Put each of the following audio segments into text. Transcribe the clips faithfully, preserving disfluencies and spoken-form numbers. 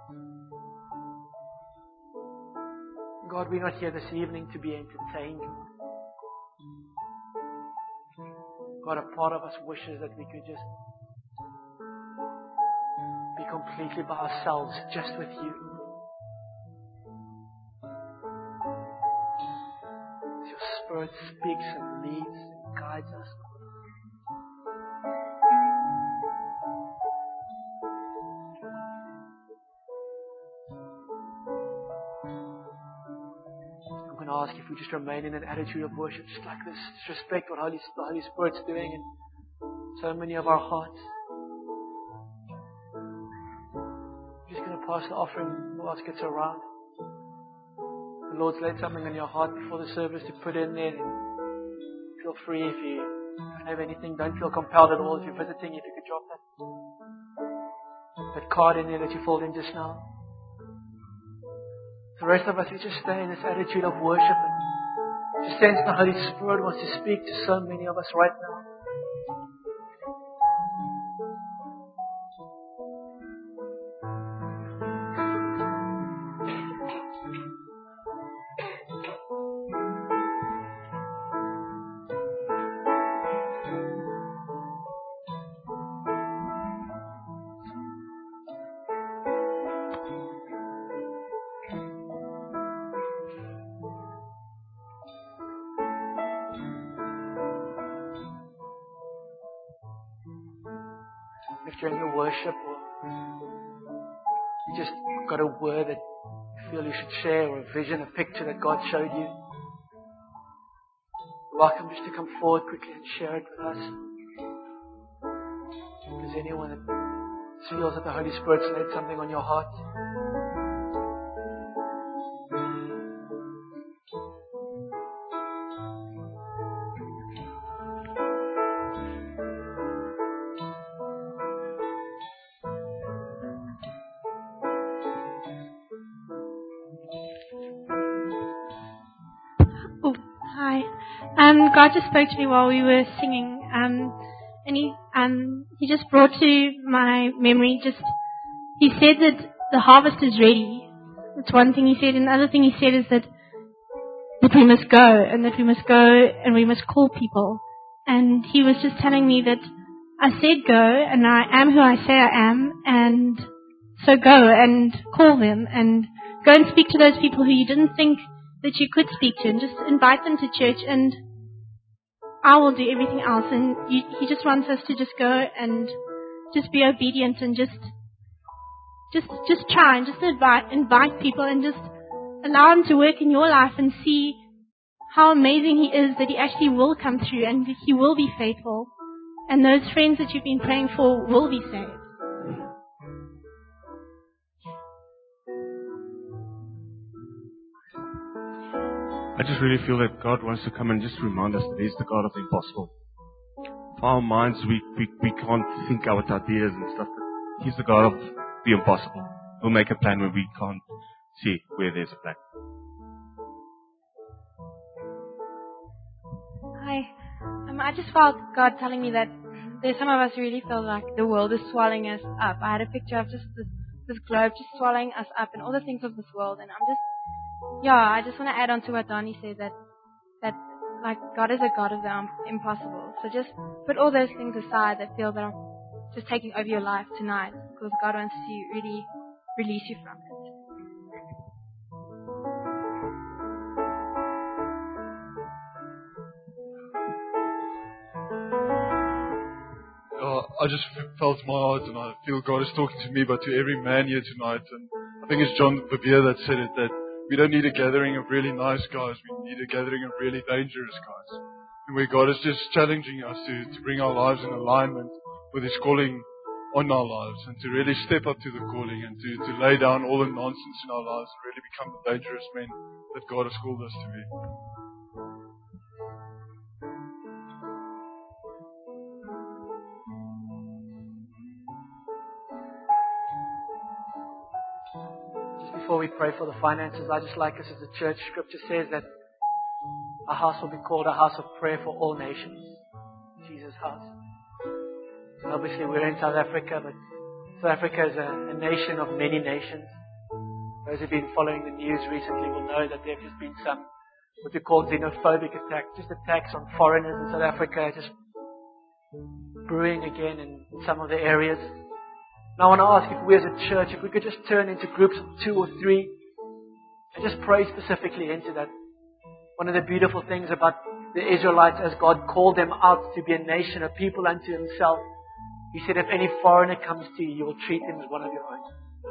God, we're not here this evening to be entertained. God, a part of us wishes that we could just be completely by ourselves, just with you. As your Spirit speaks and leads and guides us. I'm going to ask if we just remain in an attitude of worship, just like this, just respect what Holy, the Holy Spirit's doing in so many of our hearts. I'm just going to pass the offering baskets around. The Lord's laid something on your heart before the service to put in there. Feel free if you don't have anything. Don't feel compelled at all. If you're visiting, if you could drop that, that card in there that you filled in just now. The rest of us, we just stay in this attitude of worship and just sense the Holy Spirit wants to speak to so many of us right now. If during your worship or you just got a word that you feel you should share, or a vision, a picture that God showed you, you're welcome just to come forward quickly and share it with us. If there's anyone that feels that the Holy Spirit's laid something on your heart, Oh, hi. Um, God just spoke to me while we were singing, um, and he um, he just brought to my memory just he said that the harvest is ready. That's one thing he said, and the other thing he said is that that we must go, and that we must go, and we must call people. And he was just telling me that I said go, and I am who I say I am, and so go and call them, and go and speak to those people who you didn't think that you could speak to, and just invite them to church, and I will do everything else. And you, he just wants us to just go and just be obedient, and just just just try and just invite invite people, and just allow him to work in your life, and see how amazing he is, that he actually will come through, and he will be faithful, and those friends that you've been praying for will be saved. I just really feel that God wants to come and just remind us that He's the God of the impossible. For our minds, we, we, we can't think out ideas and stuff, but He's the God of the impossible. He'll make a plan where we can't see where there's a plan. Hi. Um, I just felt God telling me that there's some of us who really feel like the world is swallowing us up. I had a picture of just this, this globe just swallowing us up, and all the things of this world, and I'm just Yeah, I just want to add on to what Donnie said, that, that like, God is a God of the um, impossible. So just put all those things aside that feel that are just taking over your life tonight, because God wants to really release you from it. Uh, I just felt my heart, and I feel God is talking to me, but to every man here tonight. And I think it's John Bevere that said it, that we don't need a gathering of really nice guys. We need a gathering of really dangerous guys. And where God is just challenging us to, to bring our lives in alignment with His calling on our lives, and to really step up to the calling, and to, to lay down all the nonsense in our lives and really become the dangerous men that God has called us to be. Before we pray for the finances, I just like us as a church, Scripture says that our house will be called a house of prayer for all nations. Jesus' house. And obviously we're in South Africa, but South Africa is a, a nation of many nations. Those who've been following the news recently will know that there have just been some what we call xenophobic attacks, just attacks on foreigners in South Africa, just brewing again in some of the areas. And I want to ask if we as a church, if we could just turn into groups of two or three and just pray specifically into that. One of the beautiful things about the Israelites, as God called them out to be a nation, a people unto Himself, He said, if any foreigner comes to you, you will treat him as one of your own.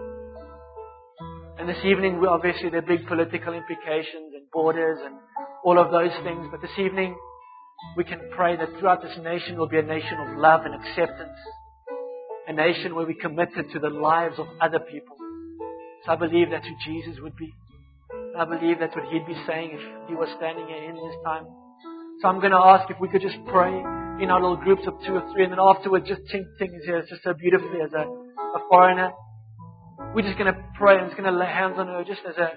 And this evening, we obviously, there are big political implications and borders and all of those things. But this evening, we can pray that throughout this nation will be a nation of love and acceptance. A nation where we're committed to the lives of other people. So I believe that's who Jesus would be. I believe that's what He'd be saying if He was standing here in this time. So I'm going to ask if we could just pray in our little groups of two or three, and then afterwards just Ting Ting is here. It's just so beautifully as a, a foreigner. We're just going to pray and just going to lay hands on her just as a,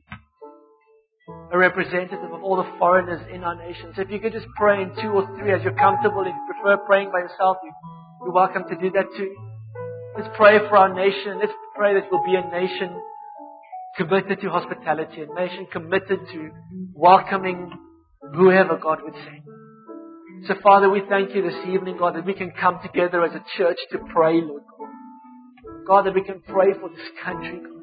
a representative of all the foreigners in our nation. So if you could just pray in two or three as you're comfortable. If you prefer praying by yourself, you, you're welcome to do that too. Let's pray for our nation. Let's pray that we'll be a nation committed to hospitality, a nation committed to welcoming whoever God would send. So Father, we thank You this evening, God, that we can come together as a church to pray, Lord God. God, that we can pray for this country, God.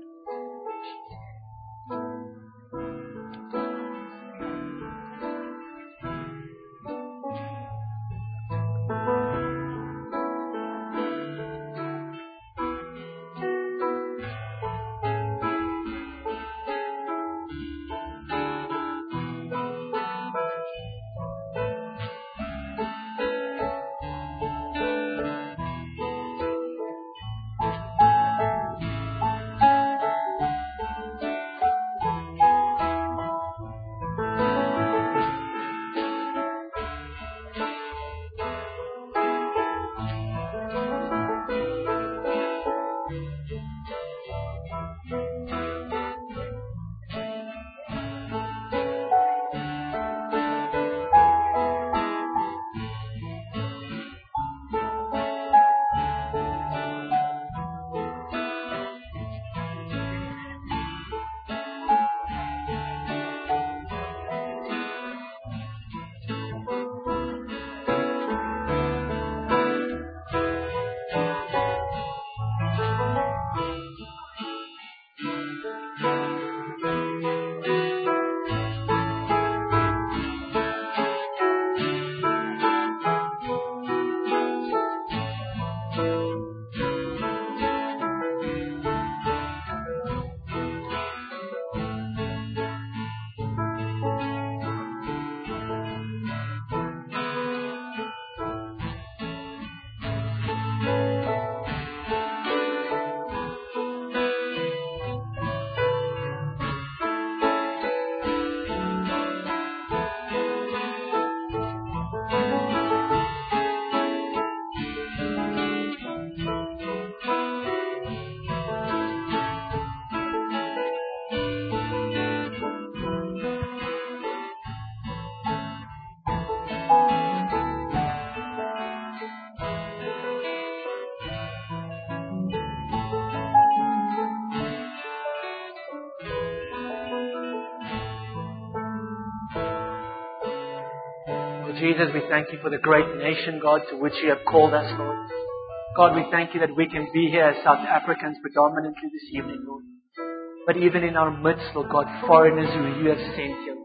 Jesus, we thank You for the great nation, God, to which You have called us, Lord. God, we thank You that we can be here as South Africans predominantly this evening, Lord. But even in our midst, Lord God, foreigners who You have sent here.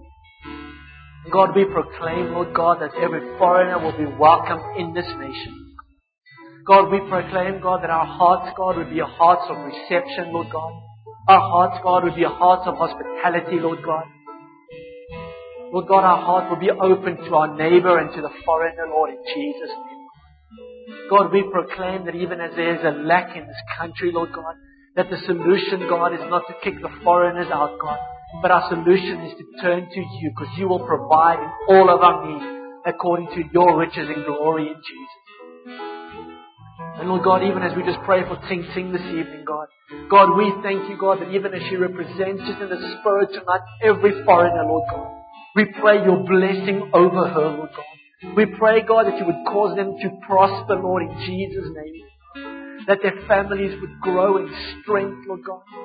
God, we proclaim, Lord God, that every foreigner will be welcome in this nation. God, we proclaim, God, that our hearts, God, would be hearts of reception, Lord God. Our hearts, God, would be hearts of hospitality, Lord God. Lord God, our heart will be open to our neighbor and to the foreigner, Lord, in Jesus' name. God, we proclaim that even as there is a lack in this country, Lord God, that the solution, God, is not to kick the foreigners out, God, but our solution is to turn to You, because You will provide in all of our needs according to Your riches and glory in Jesus. And Lord God, even as we just pray for Ting Ting this evening, God, God, we thank You, God, that even as she represents just in the Spirit tonight every foreigner, Lord God, we pray Your blessing over her, Lord God. We pray, God, that You would cause them to prosper, Lord, in Jesus' name. That their families would grow in strength, Lord God.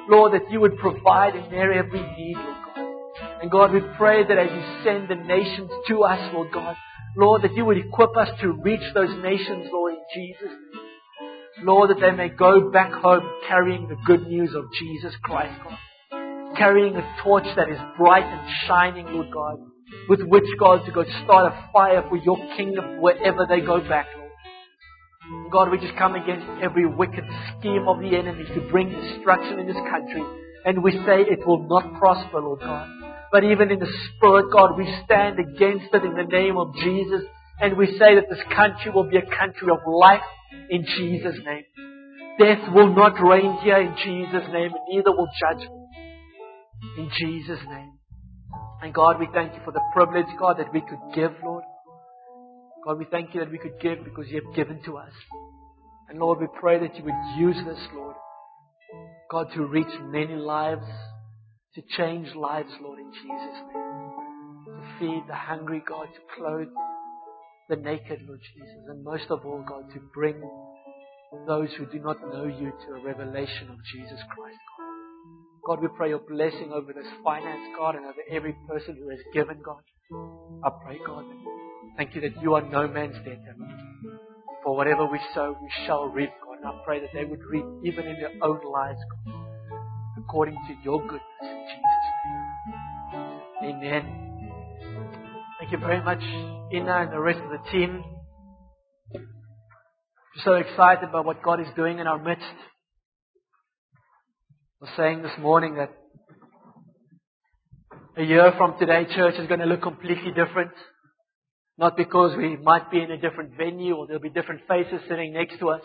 Lord, that you would provide in their every need, Lord God. And God, we pray that as you send the nations to us, Lord God, Lord, that you would equip us to reach those nations, Lord, in Jesus' name. Lord, that they may go back home carrying the good news of Jesus Christ, God. Carrying a torch that is bright and shining, Lord God, with which, God, to go start a fire for your kingdom wherever they go back, Lord. And God, we just come against every wicked scheme of the enemy to bring destruction in this country. And we say it will not prosper, Lord God. But even in the Spirit, God, we stand against it in the name of Jesus. And we say that this country will be a country of life in Jesus' name. Death will not reign here in Jesus' name, and neither will judgment. In Jesus' name. And God, we thank you for the privilege, God, that we could give, Lord. God, we thank you that we could give because you have given to us. And Lord, we pray that you would use this, Lord, God, to reach many lives, to change lives, Lord, in Jesus' name. To feed the hungry, God, to clothe the naked, Lord Jesus. And most of all, God, to bring those who do not know you to a revelation of Jesus Christ, God. God, we pray your blessing over this finance, God, and over every person who has given, God. I pray, God, thank you that you are no man's debtor. For whatever we sow, we shall reap, God. And I pray that they would reap even in their own lives, God, according to your goodness in Jesus' name. Amen. Thank you very much, Ina and the rest of the team. We're so excited about what God is doing in our midst. I was saying this morning that a year from today, church is going to look completely different. Not because we might be in a different venue or there'll be different faces sitting next to us,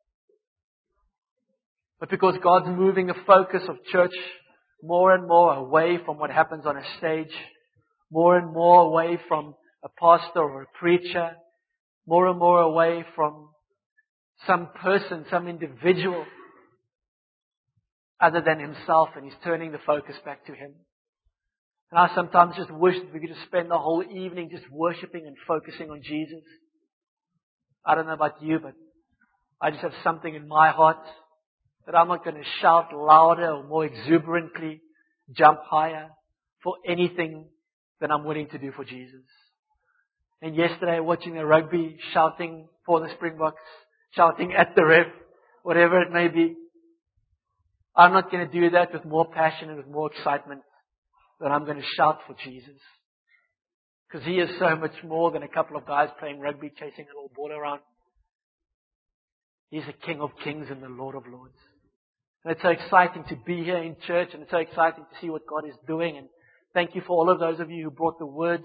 but because God's moving the focus of church more and more away from what happens on a stage, more and more away from a pastor or a preacher, more and more away from some person, some individual other than himself, and he's turning the focus back to him. And I sometimes just wish that we could just spend the whole evening just worshiping and focusing on Jesus. I don't know about you, but I just have something in my heart that I'm not going to shout louder or more exuberantly, jump higher for anything than I'm willing to do for Jesus. And yesterday, watching the rugby, shouting for the Springboks, shouting at the ref, whatever it may be, I'm not going to do that with more passion and with more excitement than I'm going to shout for Jesus. Because He is so much more than a couple of guys playing rugby, chasing a little ball around. He's the King of Kings and the Lord of Lords. And it's so exciting to be here in church, and it's so exciting to see what God is doing. And thank you for all of those of you who brought the words.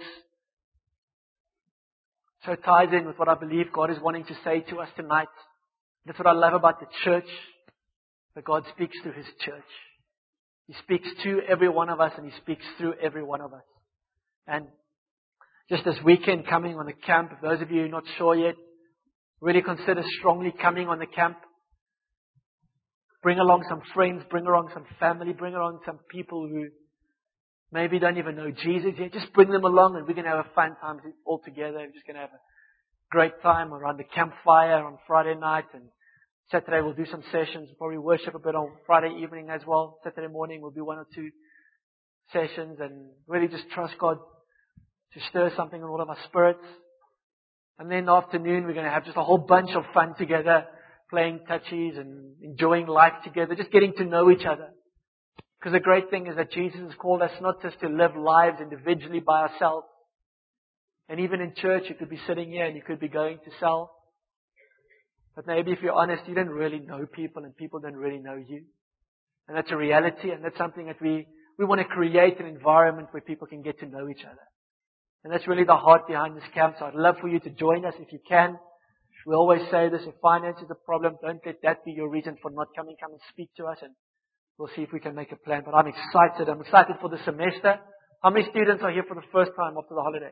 So it ties in with what I believe God is wanting to say to us tonight. That's what I love about the church. That God speaks to His church. He speaks to every one of us, and He speaks through every one of us. And just this weekend coming on the camp, if those of you who are not sure yet, really consider strongly coming on the camp. Bring along some friends, bring along some family, bring along some people who maybe don't even know Jesus yet. Just bring them along, and we're going to have a fun time all together. We're just going to have a great time around the campfire on Friday night, and Saturday we'll do some sessions, probably worship a bit on Friday evening as well. Saturday morning we'll do one or two sessions, and really just trust God to stir something in all of our spirits. And then in the afternoon we're going to have just a whole bunch of fun together, playing touchies and enjoying life together, just getting to know each other. Because the great thing is that Jesus has called us not just to live lives individually by ourselves. And even in church you could be sitting here and you could be going to cell. But maybe if you're honest, you don't really know people and people don't really know you. And that's a reality, and that's something that we, we want to create an environment where people can get to know each other. And that's really the heart behind this camp. So I'd love for you to join us if you can. We always say this, if finance is a problem, don't let that be your reason for not coming. Come and speak to us, and we'll see if we can make a plan. But I'm excited. I'm excited for the semester. How many students are here for the first time after the holiday?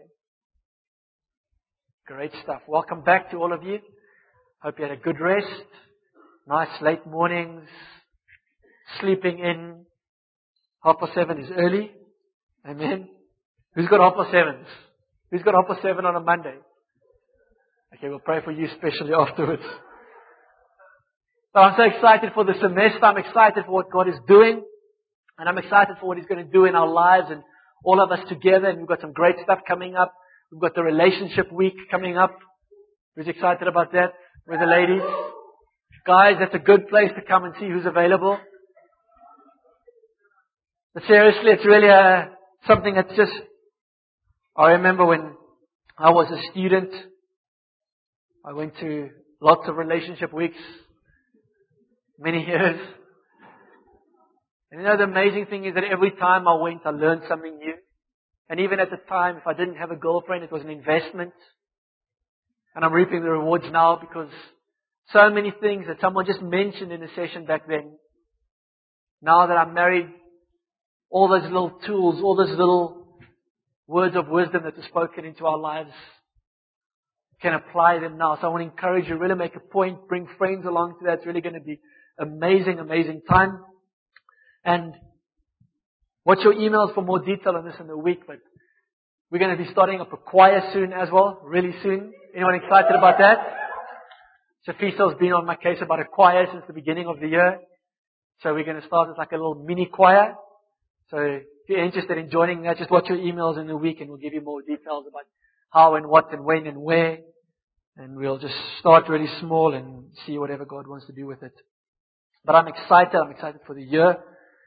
Great stuff. Welcome back to all of you. Hope you had a good rest. Nice late mornings. Sleeping in. Half past seven is early. Amen. Who's got half past sevens? Who's got half past seven on a Monday? Okay, we'll pray for you especially afterwards. So I'm so excited for the semester. I'm excited for what God is doing. And I'm excited for what He's going to do in our lives and all of us together. And we've got some great stuff coming up. We've got the relationship week coming up. Who's excited about that? With the ladies? Guys, that's a good place to come and see who's available. But seriously, it's really uh, something that's just... I remember when I was a student, I went to lots of relationship weeks, many years. And you know, the amazing thing is that every time I went, I learned something new. And even at the time, if I didn't have a girlfriend, it was an investment. And I'm reaping the rewards now because so many things that someone just mentioned in a session back then. Now that I'm married, all those little tools, all those little words of wisdom that were spoken into our lives, can apply them now. So I want to encourage you, really make a point, bring friends along to that. It's really going to be amazing, amazing time. And watch your emails for more detail on this in the week, but we're going to be starting up a choir soon as well, really soon. Anyone excited about that? Shafiso's been on my case about a choir since the beginning of the year. So we're going to start with like a little mini choir. So if you're interested in joining that, just watch your emails in the week and we'll give you more details about how and what and when and where. And we'll just start really small and see whatever God wants to do with it. But I'm excited. I'm excited for the year.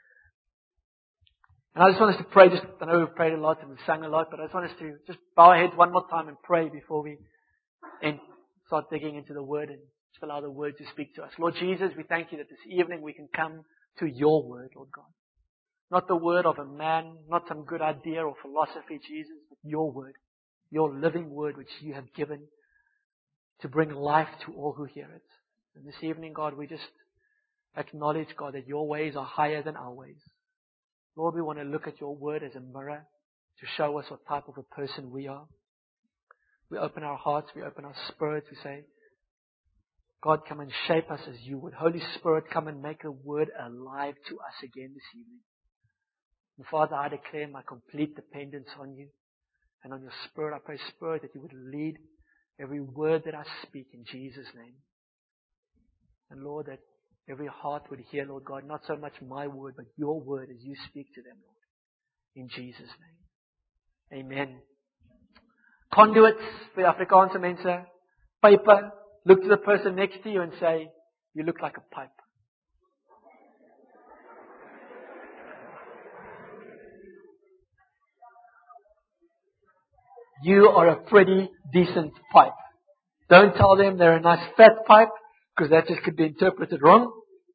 And I just want us to pray. Just, I know we've prayed a lot and we've sang a lot, but I just want us to just bow our heads one more time and pray before we end, start digging into the Word and just allow the Word to speak to us. Lord Jesus, we thank you that this evening we can come to your Word, Lord God. Not the word of a man, not some good idea or philosophy, Jesus, but your Word. Your living Word which you have given to bring life to all who hear it. And this evening, God, we just acknowledge, God, that your ways are higher than our ways. Lord, we want to look at your Word as a mirror to show us what type of a person we are. We open our hearts, we open our spirits, we say, God, come and shape us as you would. Holy Spirit, come and make the Word alive to us again this evening. And Father, I declare my complete dependence on you and on your Spirit. I pray, Spirit, that you would lead every word that I speak in Jesus' name. And Lord, that every heart would hear, Lord God, not so much my word, but your word as you speak to them, Lord. In Jesus' name. Amen. Conduits, vir die Afrikaanse mense, pipe. Look to the person next to you and say, you look like a pipe. You are a pretty decent pipe. Don't tell them they're a nice fat pipe, because that just could be interpreted wrong.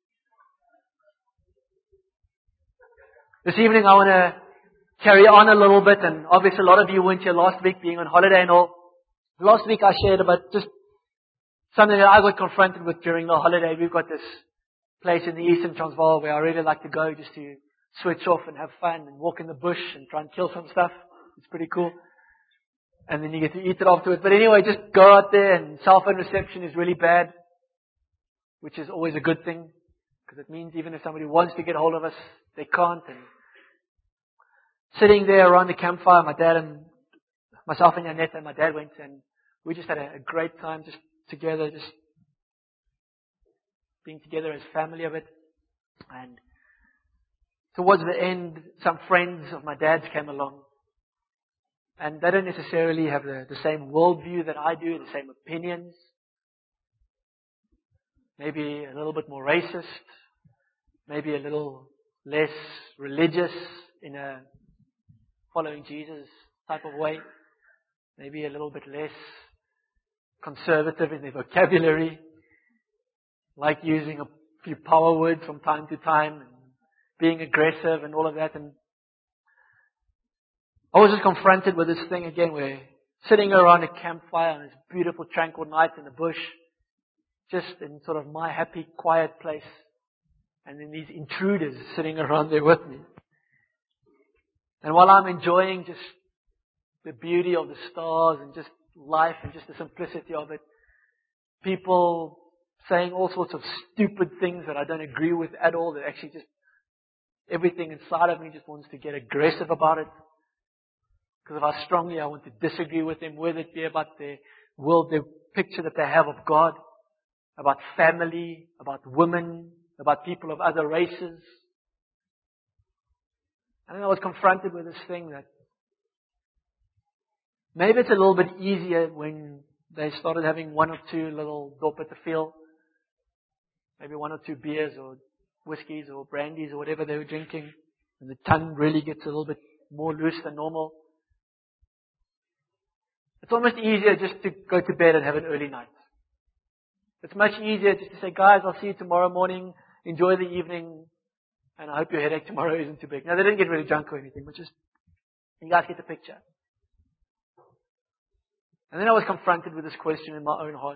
This evening I want to carry on a little bit, and obviously a lot of you weren't here last week being on holiday and all. Last week I shared about just something that I got confronted with during the holiday. We've got this place in the Eastern Transvaal where I really like to go just to switch off and have fun and walk in the bush and try and kill some stuff. It's pretty cool. And then you get to eat it afterwards. But anyway, just go out there, and cell phone reception is really bad, which is always a good thing, because it means even if somebody wants to get hold of us, they can't. And sitting there around the campfire, my dad and myself and Janette and my dad went, and we just had a, a great time just together, just being together as family of it. And towards the end, some friends of my dad's came along. And they don't necessarily have the, the same worldview that I do, the same opinions. Maybe a little bit more racist. Maybe a little less religious in a following Jesus type of way. Maybe a little bit less conservative in their vocabulary. Like using a few power words from time to time. And being aggressive and all of that. And I was just confronted with this thing again where sitting around a campfire on this beautiful tranquil night in the bush, just in sort of my happy quiet place, and then these intruders sitting around there with me. And while I'm enjoying just the beauty of the stars and just life and just the simplicity of it, people saying all sorts of stupid things that I don't agree with at all, that actually just everything inside of me just wants to get aggressive about it. Because of how strongly I want to disagree with them, whether it be about their world, their picture that they have of God, about family, about women, about people of other races. And then I was confronted with this thing that maybe it's a little bit easier when they started having one or two little dop at the field. Maybe one or two beers or whiskeys or brandies or whatever they were drinking. And the tongue really gets a little bit more loose than normal. It's almost easier just to go to bed and have an early night. It's much easier just to say, guys, I'll see you tomorrow morning. Enjoy the evening. And I hope your headache tomorrow isn't too big. Now, they didn't get really drunk or anything, but just, you guys get the picture. And then I was confronted with this question in my own heart.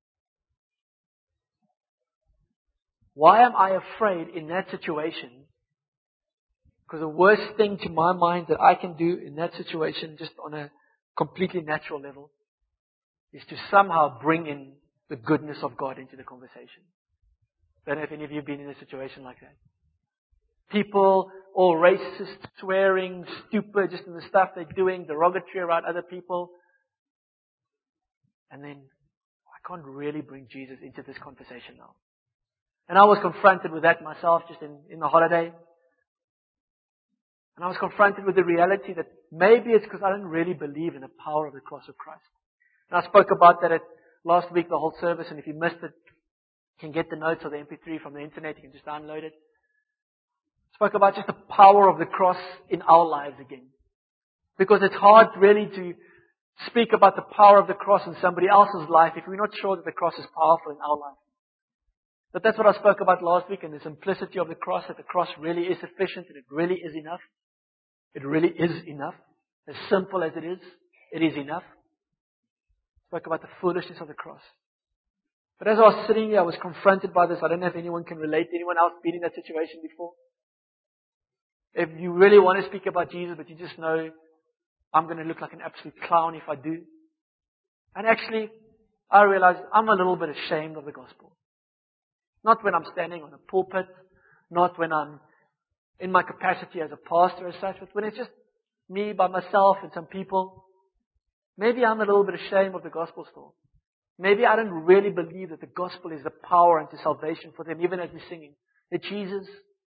Why am I afraid in that situation? Because the worst thing to my mind that I can do in that situation, just on a completely natural level, is to somehow bring in the goodness of God into the conversation. I don't know if any of you have been in a situation like that. People, all racist, swearing, stupid, just in the stuff they're doing, derogatory around other people. And then, I can't really bring Jesus into this conversation now. And I was confronted with that myself just in, in the holiday. And I was confronted with the reality that maybe it's because I don't really believe in the power of the cross of Christ. And I spoke about that at last week, the whole service, and if you missed it, you can get the notes or the M P three from the internet, you can just download it. I spoke about just the power of the cross in our lives again. Because it's hard really to speak about the power of the cross in somebody else's life if we're not sure that the cross is powerful in our life. But that's what I spoke about last week, and the simplicity of the cross, that the cross really is sufficient and it really is enough. It really is enough. As simple as it is, it is enough. I spoke about the foolishness of the cross. But as I was sitting here, I was confronted by this. I don't know if anyone can relate. Anyone else been in that situation before? If you really want to speak about Jesus, but you just know, I'm going to look like an absolute clown if I do. And actually, I realized I'm a little bit ashamed of the gospel. Not when I'm standing on a pulpit, not when I'm in my capacity as a pastor as such, but when it's just me by myself and some people. Maybe I'm a little bit ashamed of the gospel still. Maybe I don't really believe that the gospel is the power unto salvation for them, even as we're singing. That Jesus,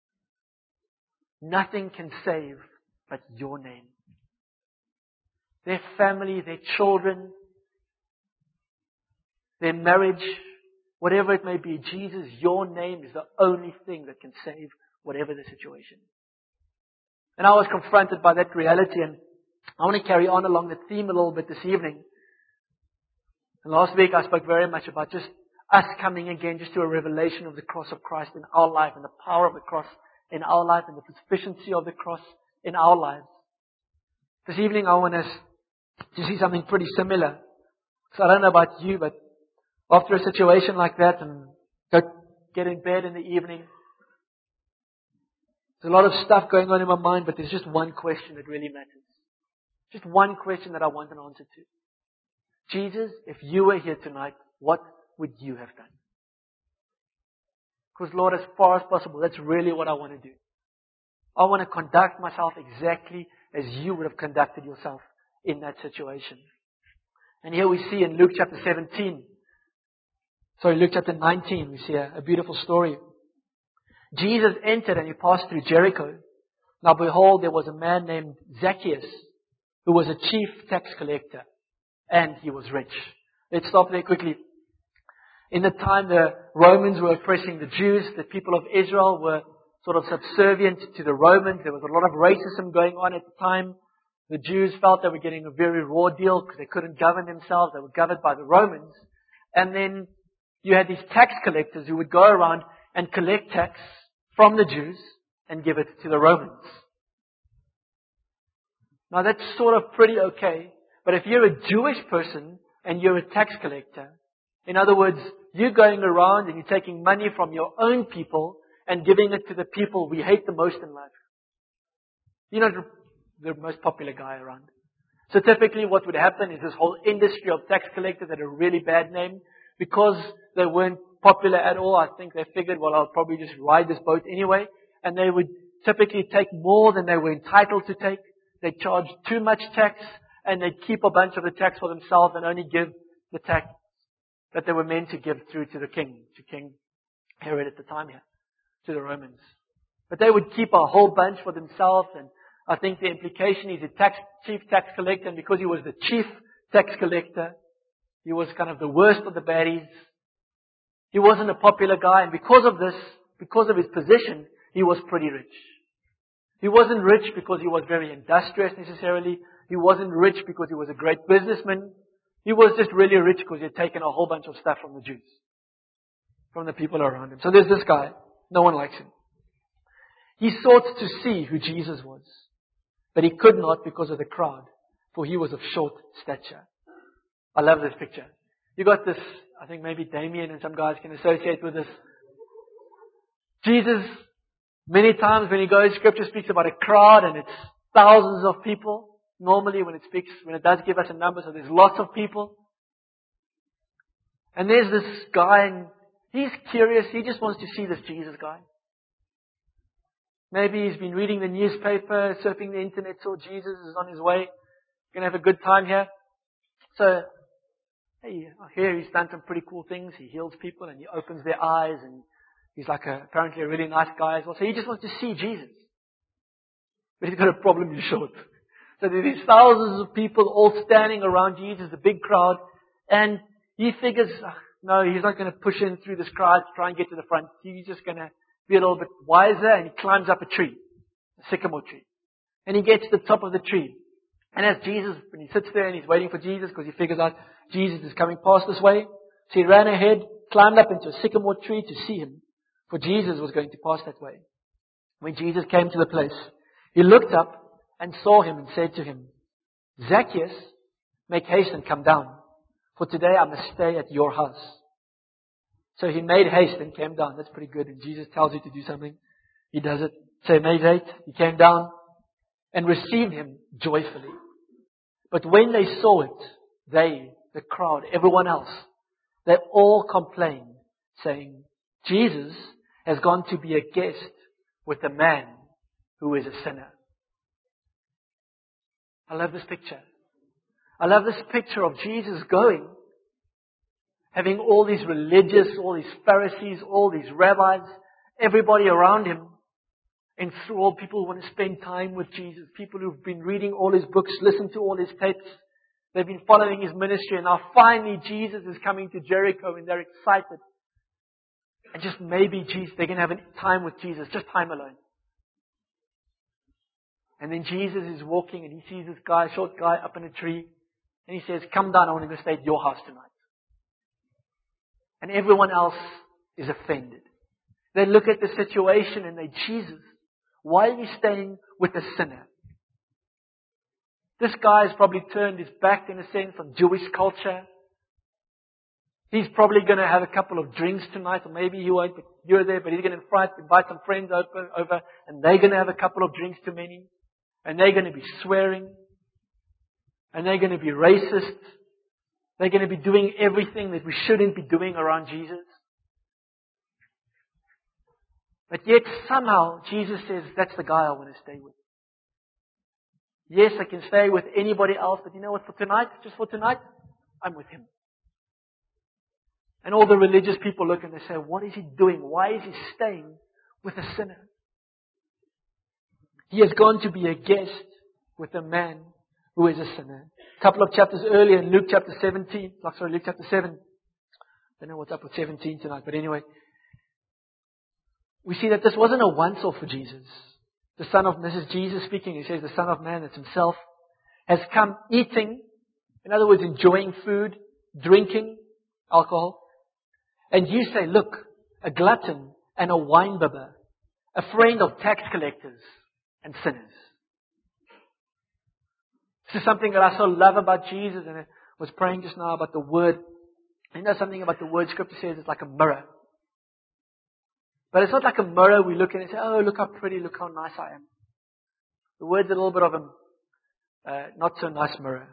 nothing can save but your name. Their family, their children, their marriage, whatever it may be, Jesus, your name is the only thing that can save whatever the situation. And I was confronted by that reality, and I want to carry on along the theme a little bit this evening. And last week I spoke very much about just us coming again just to a revelation of the cross of Christ in our life and the power of the cross in our life and the sufficiency of the cross in our lives. This evening I want us to see something pretty similar. So I don't know about you, but after a situation like that and go get in bed in the evening, there's a lot of stuff going on in my mind, but there's just one question that really matters. Just one question that I want an answer to. Jesus, if you were here tonight, what would you have done? Because Lord, as far as possible, that's really what I want to do. I want to conduct myself exactly as you would have conducted yourself in that situation. And here we see in Luke chapter seventeen, sorry, Luke chapter nineteen, we see a, a beautiful story. Jesus entered and he passed through Jericho. Now behold, there was a man named Zacchaeus, who was a chief tax collector, and he was rich. Let's stop there quickly. In the time the Romans were oppressing the Jews, the people of Israel were sort of subservient to the Romans. There was a lot of racism going on at the time. The Jews felt they were getting a very raw deal because they couldn't govern themselves. They were governed by the Romans. And then you had these tax collectors who would go around and collect tax from the Jews and give it to the Romans. Now that's sort of pretty okay. But if you're a Jewish person and you're a tax collector, in other words, you're going around and you're taking money from your own people and giving it to the people we hate the most in life. You're not the most popular guy around. So typically what would happen is this whole industry of tax collectors had a really bad name. Because they weren't popular at all, I think they figured, well, I'll probably just ride this boat anyway. And they would typically take more than they were entitled to take. They'd charge too much tax, and they'd keep a bunch of the tax for themselves and only give the tax that they were meant to give through to the king, to King Herod at the time here, to the Romans. But they would keep a whole bunch for themselves, and I think the implication is a tax, chief tax collector, and because he was the chief tax collector, he was kind of the worst of the baddies. He wasn't a popular guy, and because of this, because of his position, he was pretty rich. He wasn't rich because he was very industrious necessarily. He wasn't rich because he was a great businessman. He was just really rich because he had taken a whole bunch of stuff from the Jews, from the people around him. So there's this guy. No one likes him. He sought to see who Jesus was, but he could not because of the crowd, for he was of short stature. I love this picture. You got this, I think maybe Damien and some guys can associate with this. Jesus, many times when he goes, Scripture speaks about a crowd and it's thousands of people. Normally when it speaks, when it does give us a number, so there's lots of people. And there's this guy and he's curious. He just wants to see this Jesus guy. Maybe he's been reading the newspaper, surfing the internet, saw Jesus is on his way. Going to have a good time here. So, hey, I hear he's done some pretty cool things. He heals people and he opens their eyes and he's like a, apparently a really nice guy as well. So he just wants to see Jesus. But he's got a problem, he's short. So there's these thousands of people all standing around Jesus, a big crowd. And he figures, oh, no, he's not going to push in through this crowd to try and get to the front. He's just going to be a little bit wiser, and he climbs up a tree, a sycamore tree. And he gets to the top of the tree. And as Jesus, when he sits there and he's waiting for Jesus because he figures out Jesus is coming past this way, so he ran ahead, climbed up into a sycamore tree to see him, for Jesus was going to pass that way. When Jesus came to the place, he looked up and saw him and said to him, Zacchaeus, make haste and come down, for today I must stay at your house. So he made haste and came down. That's pretty good. And Jesus tells you to do something, he does it. So he made haste, he came down and received him joyfully. But when they saw it, they, the crowd, everyone else, they all complained, saying, Jesus has gone to be a guest with a man who is a sinner. I love this picture. I love this picture of Jesus going, having all these religious, all these Pharisees, all these rabbis, everybody around him, enthralled, people who want to spend time with Jesus, people who've been reading all his books, listened to all his tapes. They've been following his ministry, and now finally Jesus is coming to Jericho and they're excited. And just maybe Jesus, they're going to have a time with Jesus, just time alone. And then Jesus is walking and he sees this guy, short guy, up in a tree. And he says, come down, I want to go stay at your house tonight. And everyone else is offended. They look at the situation and they, Jesus, why are you staying with a sinner? This guy has probably turned his back, in a sense, on Jewish culture. He's probably going to have a couple of drinks tonight, or maybe he won't, but you're there, but he's going to invite, invite some friends over, over, and they're going to have a couple of drinks too many. And they're going to be swearing. And they're going to be racist. They're going to be doing everything that we shouldn't be doing around Jesus. But yet somehow Jesus says, that's the guy I want to stay with. Yes, I can stay with anybody else, but you know what, for tonight, just for tonight, I'm with him. And all the religious people look and they say, what is he doing? Why is he staying with a sinner? He has gone to be a guest with a man who is a sinner. A couple of chapters earlier in Luke chapter seventeen, like sorry, Luke chapter seven. I don't know what's up with seventeen tonight, but anyway. We see that this wasn't a once-off for Jesus. The Son of, this is Jesus speaking, he says the Son of Man, that's himself, has come eating, in other words, enjoying food, drinking alcohol. And you say, look, a glutton and a winebibber, a friend of tax collectors and sinners. This is something that I so love about Jesus, and I was praying just now about the Word. You know something about the Word, Scripture says it's like a mirror. But it's not like a mirror we look at and say, oh, look how pretty, look how nice I am. The Word's a little bit of a uh, not so nice mirror.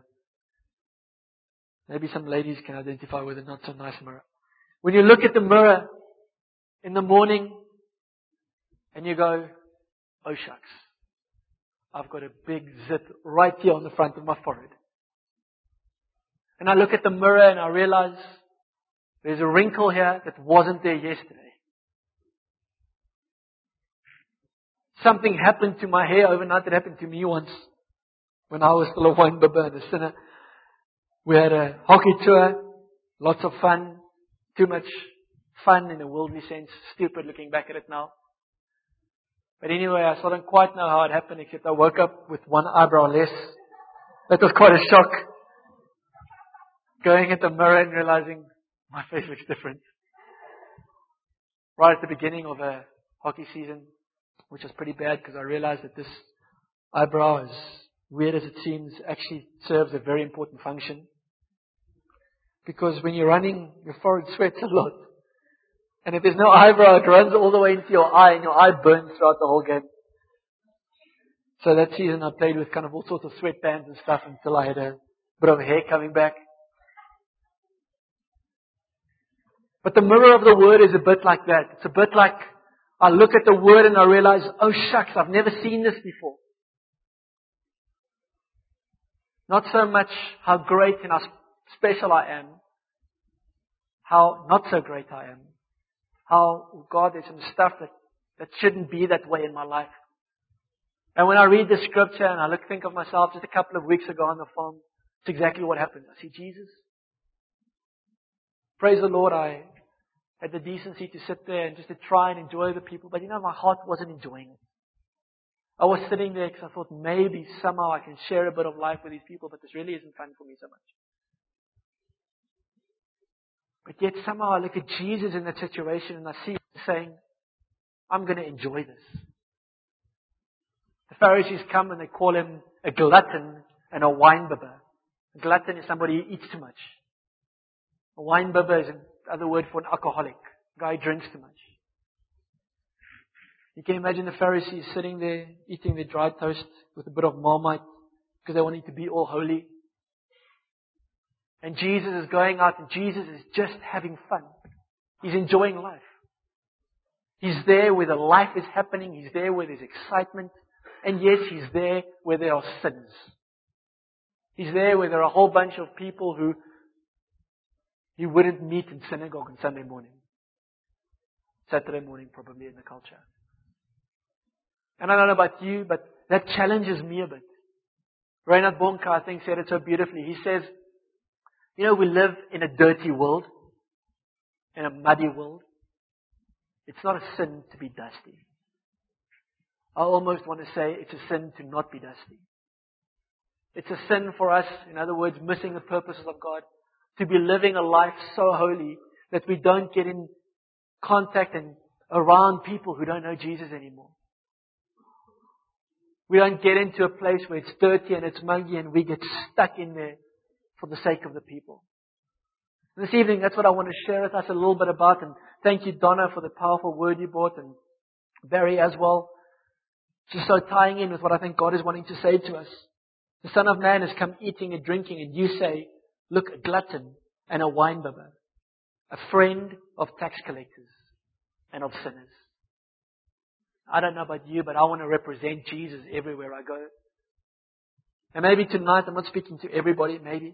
Maybe some ladies can identify with a not so nice mirror. When you look at the mirror in the morning and you go, oh shucks, I've got a big zit right here on the front of my forehead. And I look at the mirror and I realize there's a wrinkle here that wasn't there yesterday. Something happened to my hair overnight that happened to me once when I was still a wine bibber and a sinner. We had a hockey tour, lots of fun, too much fun in a worldly sense, stupid looking back at it now. But anyway, I still don't quite know how it happened, except I woke up with one eyebrow less. That was quite a shock. Going at the mirror and realizing my face looks different. Right at the beginning of a hockey season, which was pretty bad because I realized that this eyebrow, as weird as it seems, actually serves a very important function. Because when you're running, your forehead sweats a lot. And if there's no eyebrow, it runs all the way into your eye, and your eye burns throughout the whole game. So that season I played with kind of all sorts of sweatbands and stuff until I had a bit of hair coming back. But the mirror of the Word is a bit like that. It's a bit like I look at the Word and I realize, oh shucks, I've never seen this before. Not so much how great and how special I am, how not so great I am. How, God, there's some stuff that, that shouldn't be that way in my life. And when I read the scripture and I look, think of myself just a couple of weeks ago on the farm, it's exactly what happened. I see Jesus. Praise the Lord, I had the decency to sit there and just to try and enjoy the people. But you know, my heart wasn't enjoying it. I was sitting there because I thought maybe somehow I can share a bit of life with these people, but this really isn't fun for me so much. But yet somehow I look at Jesus in that situation and I see him saying, I'm going to enjoy this. The Pharisees come and they call him a glutton and a wine bibber. A glutton is somebody who eats too much. A wine bibber is another word for an alcoholic. A guy who drinks too much. You can imagine the Pharisees sitting there eating their dry toast with a bit of Marmite because they wanted to be all holy. And Jesus is going out and Jesus is just having fun. He's enjoying life. He's there where the life is happening. He's there where there's excitement. And yes, He's there where there are sins. He's there where there are a whole bunch of people who He wouldn't meet in synagogue on Sunday morning. Saturday morning probably in the culture. And I don't know about you, but that challenges me a bit. Reinhard Bonnke, I think, said it so beautifully. He says, you know, we live in a dirty world, in a muddy world. It's not a sin to be dusty. I almost want to say it's a sin to not be dusty. It's a sin for us, in other words, missing the purposes of God, to be living a life so holy that we don't get in contact and around people who don't know Jesus anymore. We don't get into a place where it's dirty and it's muggy and we get stuck in there for the sake of the people. This evening, that's what I want to share with us a little bit about. And thank you, Donna, for the powerful word you brought, and Barry as well. Just so tying in with what I think God is wanting to say to us. The Son of Man has come eating and drinking, and you say, look, a glutton and a wine bibber, a friend of tax collectors and of sinners. I don't know about you, but I want to represent Jesus everywhere I go. And maybe tonight, I'm not speaking to everybody, maybe.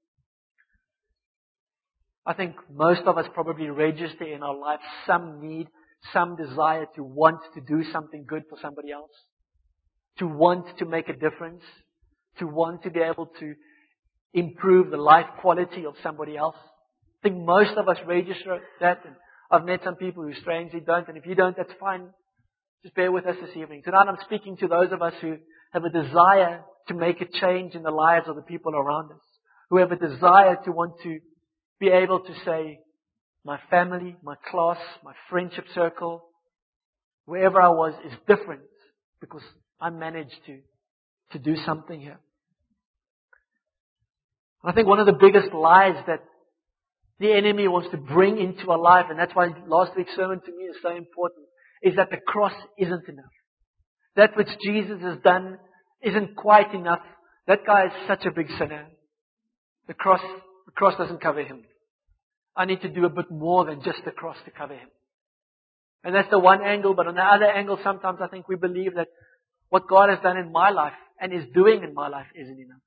I think most of us probably register in our life some need, some desire to want to do something good for somebody else. To want to make a difference. To want to be able to improve the life quality of somebody else. I think most of us register that. And I've met some people who strangely don't. And if you don't, that's fine. Just bear with us this evening. Tonight I'm speaking to those of us who have a desire to make a change in the lives of the people around us. Who have a desire to want to be able to say, my family, my class, my friendship circle, wherever I was is different because I managed to, to do something here. And I think one of the biggest lies that the enemy wants to bring into our life, and that's why last week's sermon to me is so important, is that the cross isn't enough. That which Jesus has done isn't quite enough. That guy is such a big sinner. The cross, the cross doesn't cover him. I need to do a bit more than just the cross to cover him. And that's the one angle, but on the other angle, sometimes I think we believe that what God has done in my life and is doing in my life isn't enough.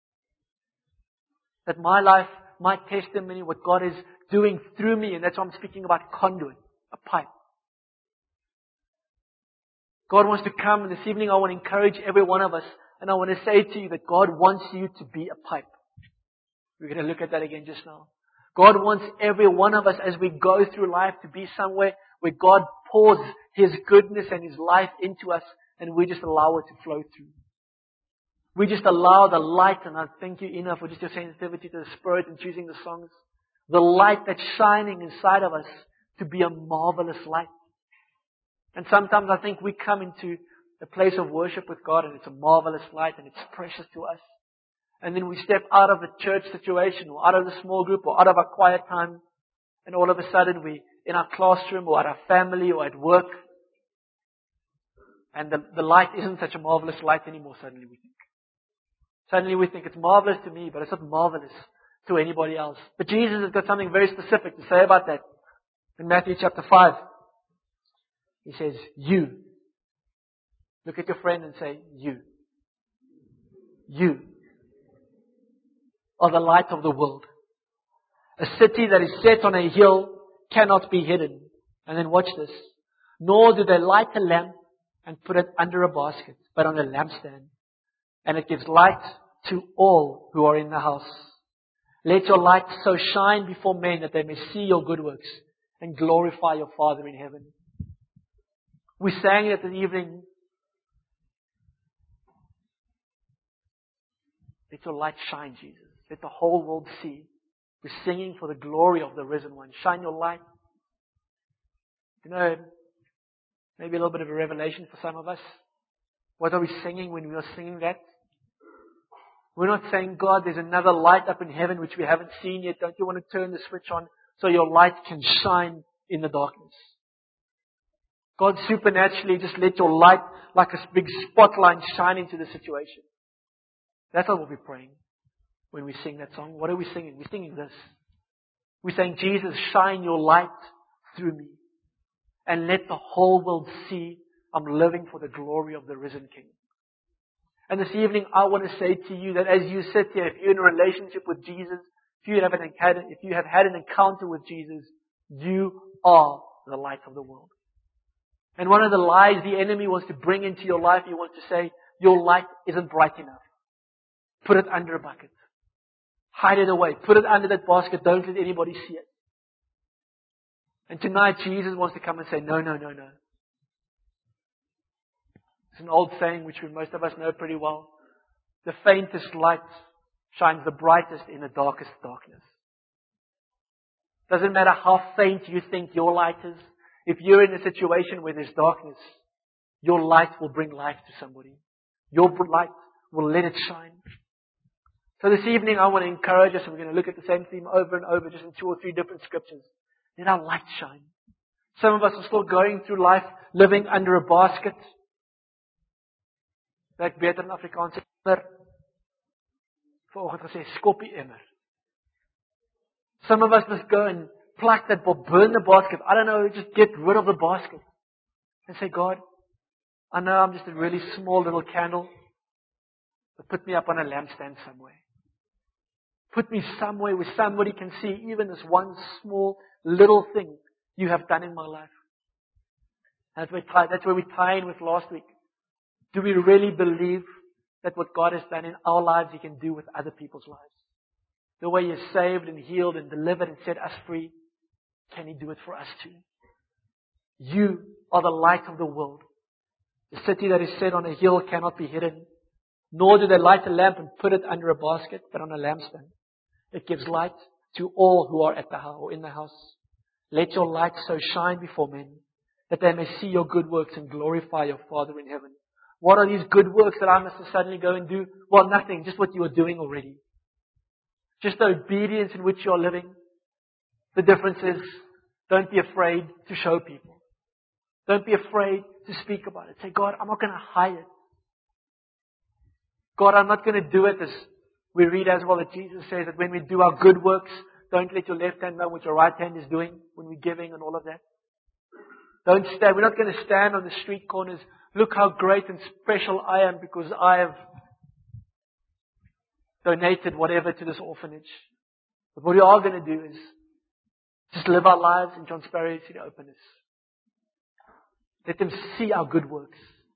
That my life, my testimony, what God is doing through me, and that's why I'm speaking about conduit, a pipe. God wants to come, and this evening I want to encourage every one of us, and I want to say to you that God wants you to be a pipe. We're going to look at that again just now. God wants every one of us as we go through life to be somewhere where God pours His goodness and His life into us, and we just allow it to flow through. We just allow the light, and I thank you, Ina, for just your sensitivity to the Spirit and choosing the songs. The light that's shining inside of us to be a marvelous light. And sometimes I think we come into a place of worship with God and it's a marvelous light and it's precious to us. And then we step out of the church situation or out of the small group or out of our quiet time, and all of a sudden we in our classroom or at our family or at work, and the, the light isn't such a marvelous light anymore, suddenly we think. Suddenly we think it's marvelous to me, but it's not marvelous to anybody else. But Jesus has got something very specific to say about that. In Matthew chapter five, He says, you. Look at your friend and say, you. You are the light of the world. A city that is set on a hill cannot be hidden. And then watch this. Nor do they light a lamp and put it under a basket, but on a lampstand. And it gives light to all who are in the house. Let your light so shine before men that they may see your good works and glorify your Father in heaven. We sang it this evening. Let your light shine, Jesus. Let the whole world see. We're singing for the glory of the risen one. Shine your light. You know, maybe a little bit of a revelation for some of us. What are we singing when we are singing that? We're not saying, God, there's another light up in heaven which we haven't seen yet. Don't you want to turn the switch on so your light can shine in the darkness? God, supernaturally just let your light like a big spotlight shine into the situation. That's what we're praying when we sing that song. What are we singing? We're singing this. We're saying, Jesus, shine your light through me and let the whole world see I'm living for the glory of the risen King. And this evening, I want to say to you that as you sit here, if you're in a relationship with Jesus, if you have, an, if you have had an encounter with Jesus, you are the light of the world. And one of the lies the enemy wants to bring into your life, he wants to say, your light isn't bright enough. Put it under a bucket. Hide it away. Put it under that basket. Don't let anybody see it. And tonight, Jesus wants to come and say, no, no, no, no. It's an old saying which we, most of us know pretty well. The faintest light shines the brightest in the darkest darkness. Doesn't matter how faint you think your light is. If you're in a situation where there's darkness, your light will bring life to somebody. Your light will let it shine. So this evening I want to encourage us, and we're going to look at the same theme over and over, just in two or three different scriptures. Let our light shine. Some of us are still going through life living under a basket. Ek beter in Afrikaans emmer. Vanoggend gesê skoppie emmer. Some of us must go and pluck that, burn the basket. I don't know, just get rid of the basket. And say, God, I know I'm just a really small little candle, but put me up on a lampstand somewhere. Put me somewhere where somebody can see even this one small little thing you have done in my life. And that's where, tie, that's where we tie in with last week. Do we really believe that what God has done in our lives, He can do with other people's lives? The way He has saved and healed and delivered and set us free, can He do it for us too? You are the light of the world. The city that is set on a hill cannot be hidden. Nor do they light a lamp and put it under a basket, but on a lampstand. It gives light to all who are at the house or in the house. Let your light so shine before men that they may see your good works and glorify your Father in heaven. What are these good works that I must suddenly go and do? Well, nothing. Just what you are doing already. Just the obedience in which you are living. The difference is, don't be afraid to show people. Don't be afraid to speak about it. Say, God, I'm not going to hide it. God, I'm not going to do it as we read as well that Jesus says that when we do our good works, don't let your left hand know what your right hand is doing when we're giving and all of that. Don't stand. We're not going to stand on the street corners. Look how great and special I am because I have donated whatever to this orphanage. But what we are going to do is just live our lives in transparency and openness. Let them see our good works.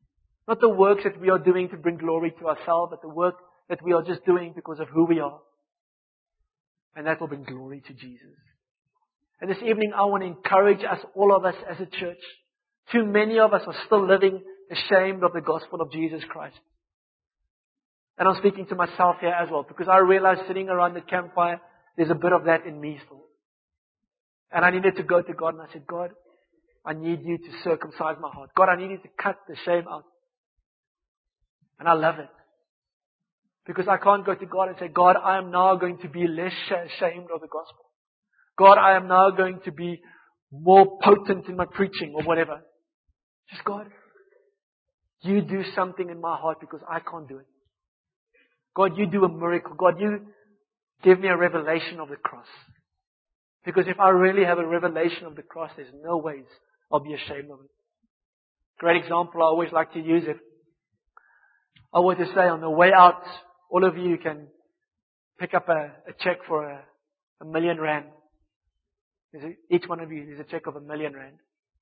Not the works that we are doing to bring glory to ourselves, but the work that we are just doing because of who we are. And that will bring glory to Jesus. And this evening I want to encourage us, all of us as a church. Too many of us are still living ashamed of the gospel of Jesus Christ. And I'm speaking to myself here as well, because I realize sitting around the campfire, there's a bit of that in me still. And I needed to go to God and I said, God, I need you to circumcise my heart. God, I need you to cut the shame out. And I love it. Because I can't go to God and say, God, I am now going to be less ashamed of the gospel. God, I am now going to be more potent in my preaching or whatever. Just God, you do something in my heart because I can't do it. God, you do a miracle. God, you give me a revelation of the cross. Because if I really have a revelation of the cross, there's no ways I'll be ashamed of it. Great example I always like to use it. I want to say on the way out, all of you can pick up a, a check for a, a million rand. There's a, each one of you is a check of a million rand.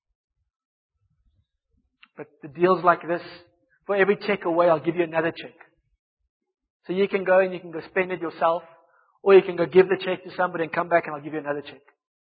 But the deal's like this. For every check away, I'll give you another check. So you can go and you can go spend it yourself. Or you can go give the check to somebody and come back and I'll give you another check.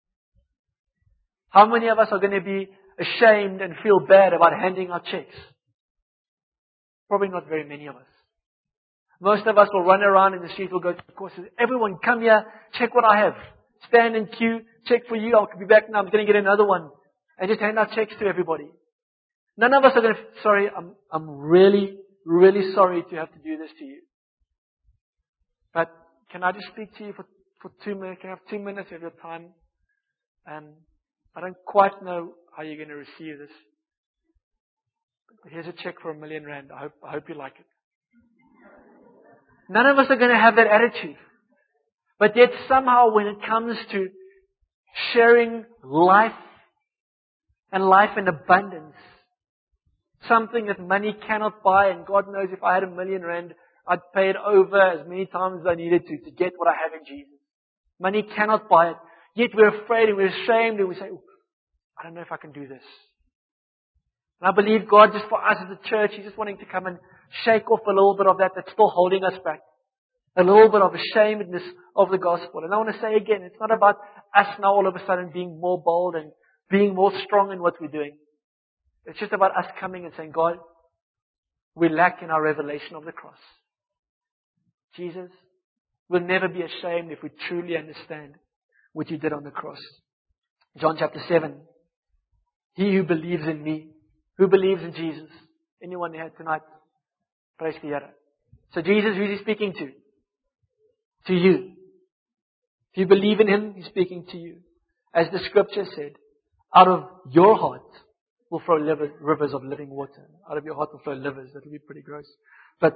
How many of us are going to be ashamed and feel bad about handing out checks? Probably not very many of us. Most of us will run around in the street, will go to the courses. Everyone come here, check what I have. Stand in queue, check for you, I'll be back now, I'm going to get another one. And just hand out checks to everybody. None of us are going to, sorry, I'm, I'm really, really sorry to have to do this to you. But can I just speak to you for, for two minutes? Can I have two minutes of your time? Um, I don't quite know how you're going to receive this. But here's a check for a million rand. I hope, I hope you like it. None of us are going to have that attitude. But yet somehow when it comes to sharing life and life in abundance, something that money cannot buy, and God knows if I had a million rand, I'd pay it over as many times as I needed to, to get what I have in Jesus. Money cannot buy it. Yet we're afraid and we're ashamed and we say, oh, I don't know if I can do this. And I believe God, just for us as a church, He's just wanting to come and shake off a little bit of that that's still holding us back. A little bit of ashamedness of the gospel. And I want to say again, it's not about us now all of a sudden being more bold and being more strong in what we're doing. It's just about us coming and saying, God, we lack in our revelation of the cross. Jesus, we'll never be ashamed if we truly understand what you did on the cross. John chapter seven. He who believes in me, who believes in Jesus? Anyone here tonight? Praise the Lord. So Jesus, who is He speaking to? To you. If you believe in Him, He's speaking to you. As the scripture said, out of your heart will flow rivers of living water. Out of your heart will flow livers. That will be pretty gross. But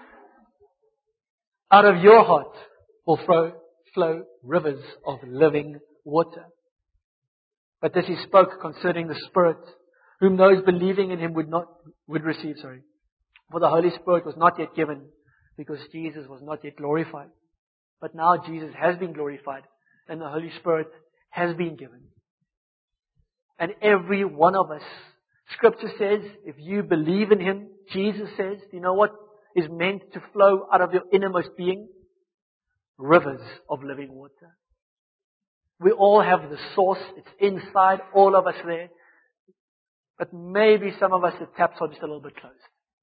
out of your heart will flow, flow rivers of living water. But this He spoke concerning the Spirit, whom those believing in Him would not would receive. Sorry, for the Holy Spirit was not yet given, because Jesus was not yet glorified. But now Jesus has been glorified, and the Holy Spirit has been given. And every one of us, Scripture says, if you believe in Him, Jesus says, do you know what is meant to flow out of your innermost being? Rivers of living water. We all have the source. It's inside all of us there. But maybe some of us, the taps are just a little bit closed.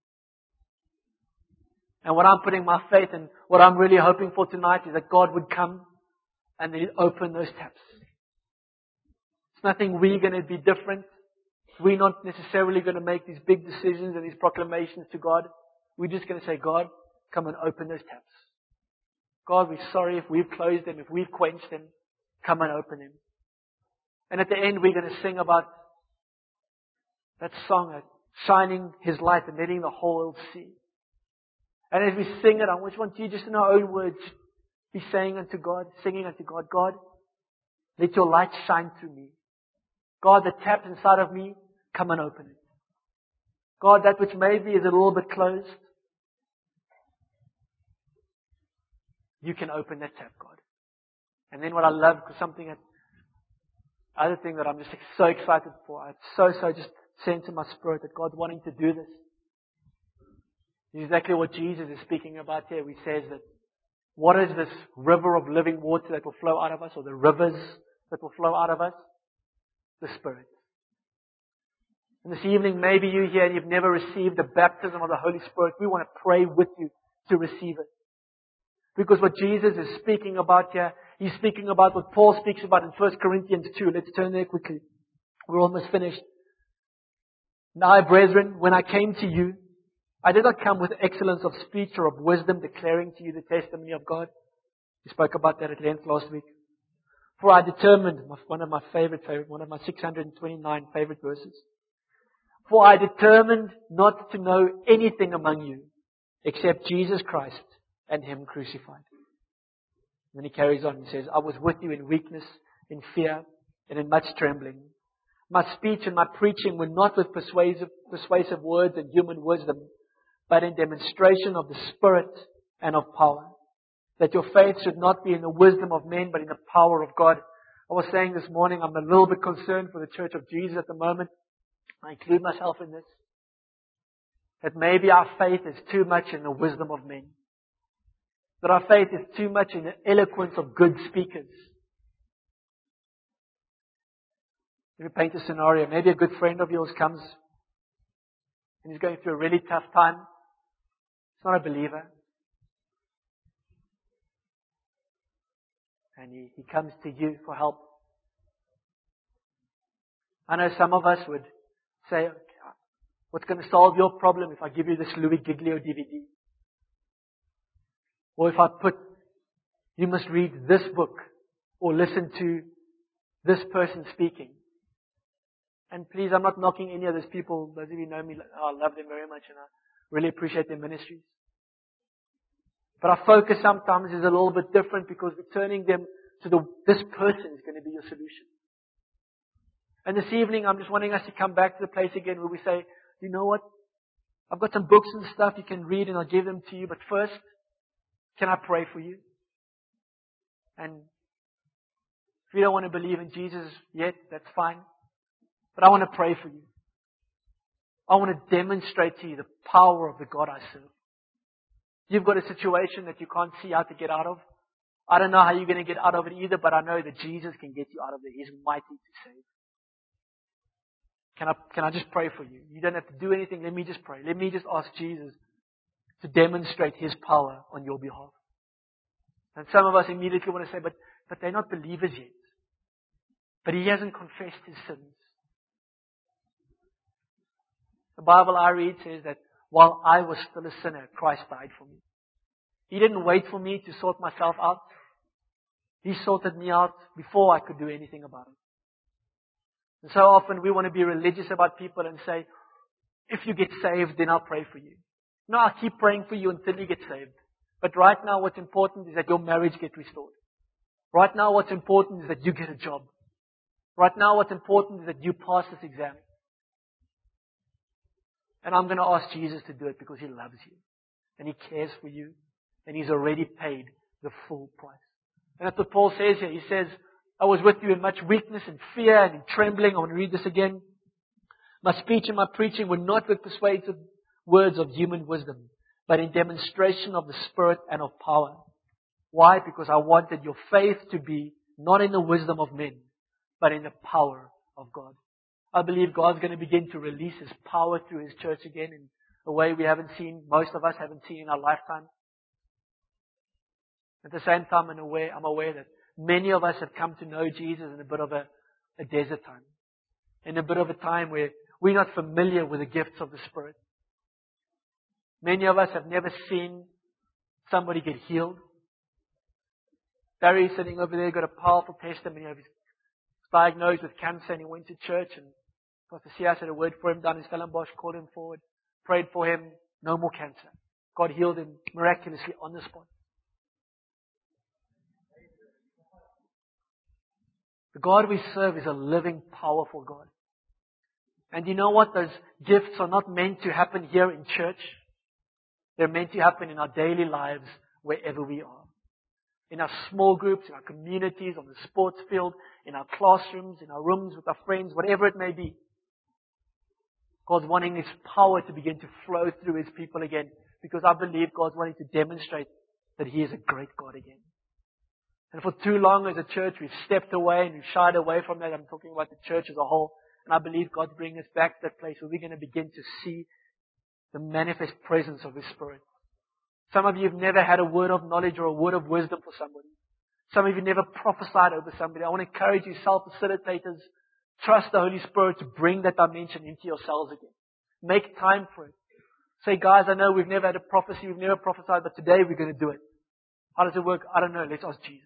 And what I'm putting my faith in, what I'm really hoping for tonight is that God would come and He'd open those taps. It's nothing we're going to be different. We're not necessarily going to make these big decisions and these proclamations to God. We're just going to say, God, come and open those taps. God, we're sorry if we've closed them, if we've quenched them. Come and open them. And at the end, we're going to sing about that song, shining His light and letting the whole world see. And as we sing it, I just want you just in our own words, be saying unto God, singing unto God, God, let your light shine through me. God, the tap inside of me, come and open it. God, that which maybe is a little bit closed, you can open that tap, God. And then what I love, because something that, other thing that I'm just so excited for, I so, so just sense in my spirit that God's wanting to do this. This is exactly what Jesus is speaking about here. He says that what is this river of living water that will flow out of us, or the rivers that will flow out of us? The Spirit. And this evening, maybe you're here and you've never received the baptism of the Holy Spirit. We want to pray with you to receive it. Because what Jesus is speaking about here, He's speaking about what Paul speaks about in First Corinthians two. Let's turn there quickly. We're almost finished. Now, brethren, when I came to you, I did not come with excellence of speech or of wisdom, declaring to you the testimony of God. We spoke about that at length last week. For I determined, one of my favorite, favorite, one of my six hundred twenty-nine favorite verses. For I determined not to know anything among you except Jesus Christ and Him crucified. And then he carries on and says, I was with you in weakness, in fear, and in much trembling. My speech and my preaching were not with persuasive, persuasive words and human wisdom, but in demonstration of the Spirit and of power. That your faith should not be in the wisdom of men, but in the power of God. I was saying this morning, I'm a little bit concerned for the Church of Jesus at the moment. I include myself in this. That maybe our faith is too much in the wisdom of men. That our faith is too much in the eloquence of good speakers. Let me paint a scenario. Maybe a good friend of yours comes and he's going through a really tough time. He's not a believer. And he, he comes to you for help. I know some of us would say, what's going to solve your problem if I give you this Louis Giglio D V D? Or if I put, you must read this book or listen to this person speaking. And please, I'm not knocking any of those people. Those of you who know me, oh, I love them very much and I really appreciate their ministries. But our focus sometimes is a little bit different because we're turning them to the, this person is going to be your solution. And this evening, I'm just wanting us to come back to the place again where we say, you know what? I've got some books and stuff you can read and I'll give them to you. But first, can I pray for you? And if you don't want to believe in Jesus yet, that's fine. But I want to pray for you. I want to demonstrate to you the power of the God I serve. You've got a situation that you can't see how to get out of. I don't know how you're going to get out of it either, but I know that Jesus can get you out of it. He's mighty to save. Can I, can I just pray for you? You don't have to do anything. Let me just pray. Let me just ask Jesus to demonstrate His power on your behalf. And some of us immediately want to say, but, but they're not believers yet. But he hasn't confessed his sins. The Bible I read says that while I was still a sinner, Christ died for me. He didn't wait for me to sort myself out. He sorted me out before I could do anything about it. And so often we want to be religious about people and say, if you get saved, then I'll pray for you. No, I'll keep praying for you until you get saved. But right now what's important is that your marriage get restored. Right now what's important is that you get a job. Right now what's important is that you pass this exam. And I'm going to ask Jesus to do it because He loves you. And He cares for you. And He's already paid the full price. And that's what Paul says here. He says, I was with you in much weakness and fear and in trembling. I want to read this again. My speech and my preaching were not with persuasive words of human wisdom, but in demonstration of the Spirit and of power. Why? Because I wanted your faith to be not in the wisdom of men, but in the power of God. I believe God's going to begin to release His power through His church again in a way we haven't seen, most of us haven't seen in our lifetime. At the same time, I'm aware, I'm aware that many of us have come to know Jesus in a bit of a, a desert time. In a bit of a time where we're not familiar with the gifts of the Spirit. Many of us have never seen somebody get healed. Barry sitting over there got a powerful testimony of his diagnosed with cancer and he went to church and Pastor Sias had a word for him down in Stellenbosch, called him forward, prayed for him, no more cancer. God healed him miraculously on the spot. The God we serve is a living, powerful God. And you know what? Those gifts are not meant to happen here in church. They're meant to happen in our daily lives wherever we are. In our small groups, in our communities, on the sports field, in our classrooms, in our rooms with our friends, whatever it may be. God's wanting His power to begin to flow through His people again. Because I believe God's wanting to demonstrate that He is a great God again. And for too long as a church, we've stepped away and we've shied away from that. I'm talking about the church as a whole. And I believe God's bringing us back to that place where we're going to begin to see the manifest presence of His Spirit. Some of you have never had a word of knowledge or a word of wisdom for somebody. Some of you never prophesied over somebody. I want to encourage you, self-facilitators, trust the Holy Spirit to bring that dimension into yourselves again. Make time for it. Say, guys, I know we've never had a prophecy, we've never prophesied, but today we're going to do it. How does it work? I don't know. Let's ask Jesus.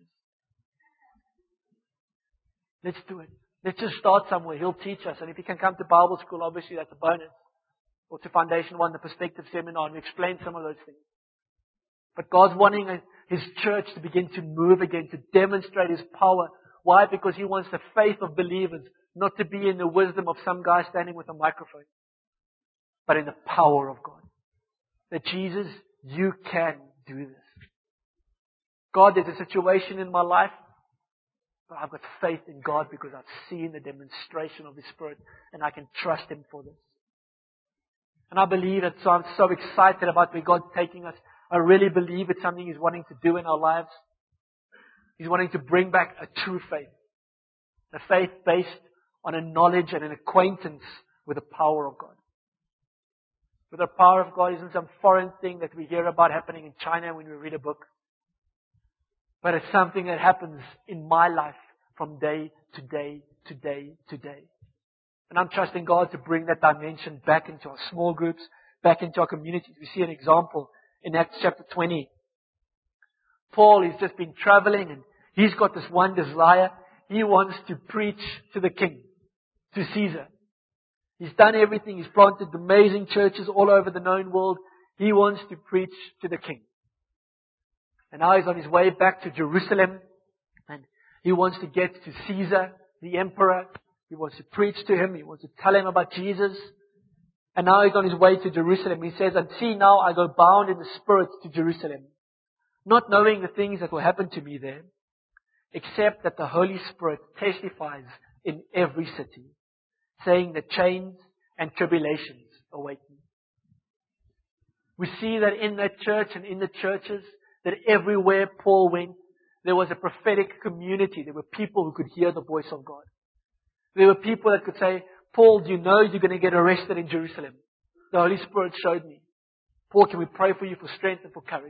Let's do it. Let's just start somewhere. He'll teach us. And if you can come to Bible school, obviously that's a bonus. Or to Foundation One, the Perspective Seminar, and we explain some of those things. But God's wanting His church to begin to move again, to demonstrate His power. Why? Because He wants the faith of believers not to be in the wisdom of some guy standing with a microphone, but in the power of God. That Jesus, you can do this. God, there's a situation in my life, but I've got faith in God because I've seen the demonstration of His Spirit and I can trust Him for this. And I believe that, so I'm so excited about where God's taking us. I really believe it's something He's wanting to do in our lives. He's wanting to bring back a true faith. A faith based on a knowledge and an acquaintance with the power of God. But the power of God isn't some foreign thing that we hear about happening in China when we read a book. But it's something that happens in my life from day to day to day to day. And I'm trusting God to bring that dimension back into our small groups, back into our communities. We see an example in Acts chapter twenty. Paul has just been traveling and he's got this one desire. He wants to preach to the king, to Caesar. He's done everything. He's planted amazing churches all over the known world. He wants to preach to the king. And now he's on his way back to Jerusalem. And he wants to get to Caesar, the emperor. He wants to preach to him. He wants to tell him about Jesus. And now he's on his way to Jerusalem. He says, and see now I go bound in the Spirit to Jerusalem, not knowing the things that will happen to me there, except that the Holy Spirit testifies in every city, saying that chains and tribulations await me. We see that in that church and in the churches, that everywhere Paul went, there was a prophetic community. There were people who could hear the voice of God. There were people that could say, Paul, do you know you're going to get arrested in Jerusalem? The Holy Spirit showed me. Paul, can we pray for you for strength and for courage?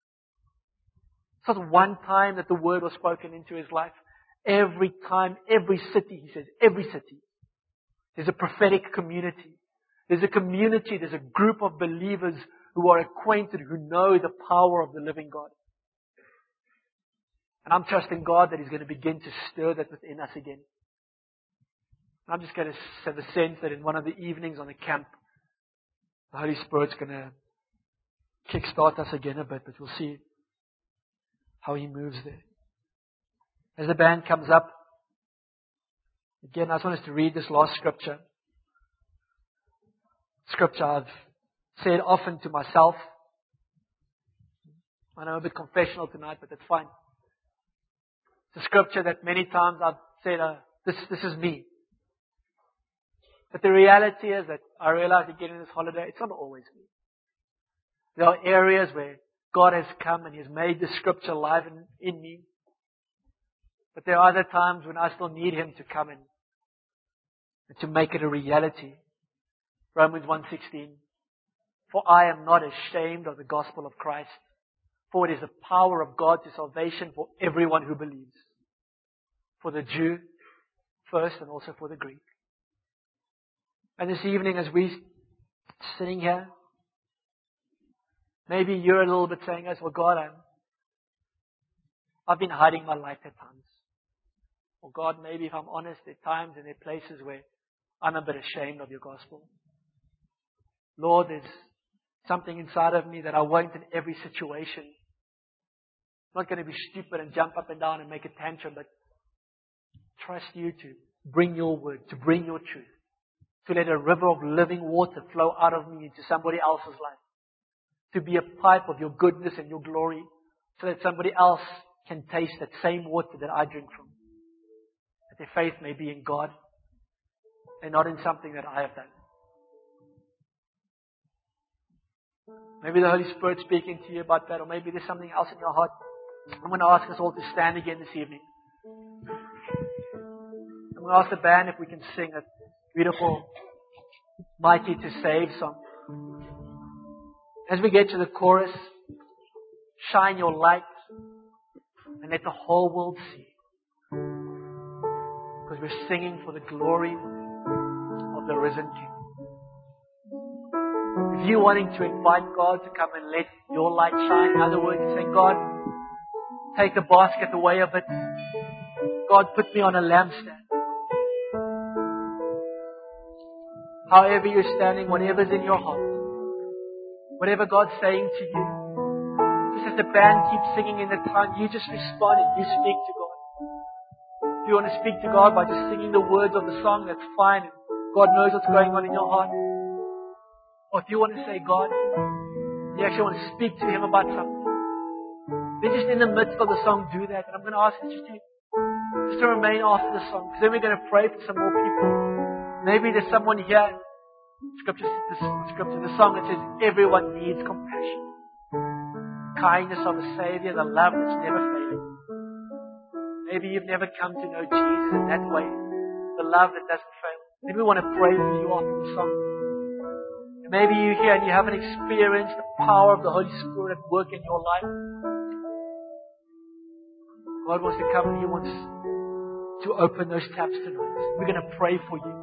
It's not one time that the word was spoken into his life. Every time, every city, he says, every city. There's a prophetic community. There's a community, there's a group of believers who are acquainted, who know the power of the living God. And I'm trusting God that He's going to begin to stir that within us again. I'm just going to have a sense that in one of the evenings on the camp, the Holy Spirit's going to kickstart us again a bit, but we'll see how He moves there. As the band comes up, again, I just want us to read this last scripture. Scripture I've said often to myself. I know I'm a bit confessional tonight, but that's fine. It's a scripture that many times I've said, uh, this, this is me. But the reality is that I realize again in this holiday, it's not always me. There are areas where God has come and He has made the scripture alive in, in me. But there are other times when I still need Him to come in and to make it a reality. Romans one sixteen. For I am not ashamed of the gospel of Christ, for it is the power of God to salvation for everyone who believes. For the Jew first and also for the Greek. And this evening as we're sitting here, maybe you're a little bit saying, well, God, I'm, I've been hiding my light at times. Or God, maybe if I'm honest, there are times and there are places where I'm a bit ashamed of your gospel. Lord, there's something inside of me that I won't in every situation. I'm not going to be stupid and jump up and down and make a tantrum, but trust you to bring your word, to bring your truth. To let a river of living water flow out of me into somebody else's life. To be a pipe of your goodness and your glory so that somebody else can taste that same water that I drink from. That their faith may be in God and not in something that I have done. Maybe the Holy Spirit's speaking to you about that, or maybe there's something else in your heart. I'm going to ask us all to stand again this evening. I'm going to ask the band if we can sing a beautiful Mighty to Save song. As we get to the chorus, shine your light and let the whole world see. Because we're singing for the glory of the risen King. If you're wanting to invite God to come and let your light shine, in other words, say, God, take the basket away a bit. God, put me on a lampstand. However you're standing, whatever's in your heart, whatever God's saying to you, just as the band keeps singing in the tongue, you just respond and you speak to God. If you want to speak to God by just singing the words of the song, that's fine. God knows what's going on in your heart. Or if you want to say, God, you actually want to speak to Him about something, then just in the midst of the song, do that. And I'm going to ask you just to, just to remain after the song, because then we're going to pray for some more people. Maybe there's someone here, scripture, the scripture, the song that says, everyone needs compassion. Kindness of a Savior, the love that's never failing. Maybe you've never come to know Jesus in that way, the love that doesn't fail. Maybe we want to pray for you after the song. Maybe you're here and you haven't experienced the power of the Holy Spirit at work in your life. God wants to come and He wants to open those taps tonight. We're going to pray for you.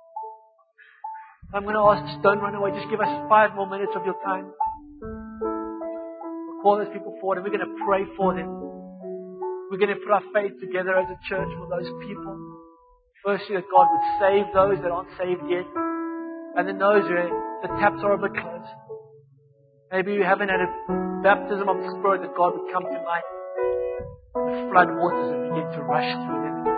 I'm going to ask, just don't run away. Just give us five more minutes of your time. We'll call those people forward and we're going to pray for them. We're going to put our faith together as a church for those people. Firstly, that God would save those that aren't saved yet. And then those where the taps are a bit closed. Maybe you haven't had a baptism of the Spirit, that God would come tonight. And the flood waters would begin to rush through them.